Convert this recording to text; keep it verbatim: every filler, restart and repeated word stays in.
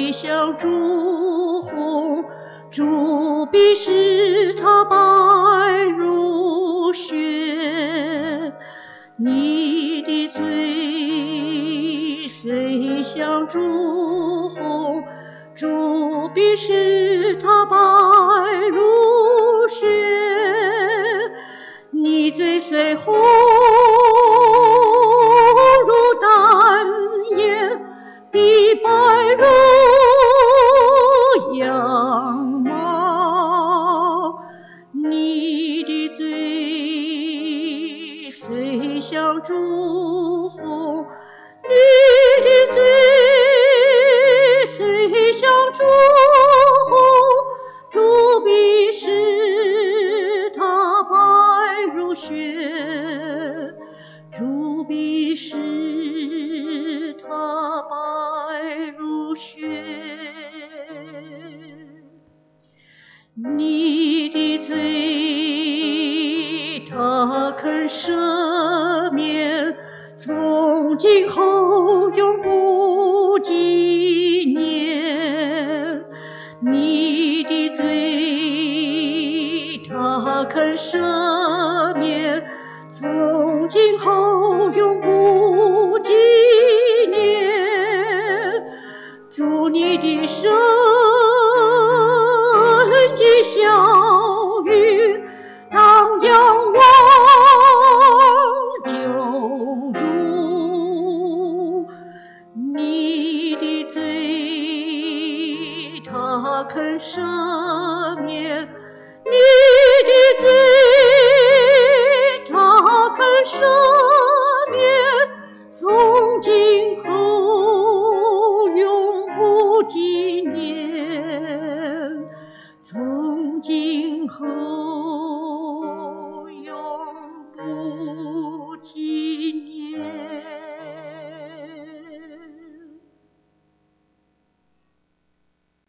水像朱红，朱笔是它白如雪。你的嘴虽像朱红，朱笔是它白如雪。你嘴虽红如丹颜，笔白如羊毛。你的嘴虽像朱红，你的嘴虽像朱红，朱笔是它白如雪，朱笔是它白如雪。你的嘴它肯赦免，从今后永不纪念。你的嘴它肯赦免，从今后永不纪念。祝你的生意笑语荡漾望九州。你的嘴它肯赦免，你的嘴它肯赦免，从今后永不纪念，从今后